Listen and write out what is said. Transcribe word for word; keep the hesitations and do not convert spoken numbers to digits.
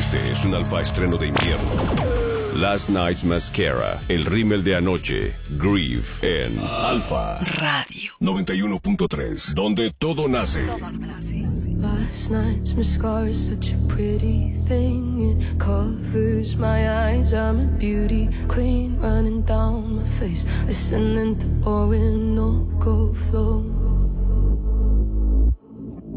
Este es un alfa estreno de invierno. Last Night's Mascara, el rímel de anoche, Grieve en Alfa Radio noventa y uno punto tres, donde todo nace. Last night's mascara is such a pretty thing. It covers my eyes. I'm a beauty queen running down my face, listening to Orinoco flow.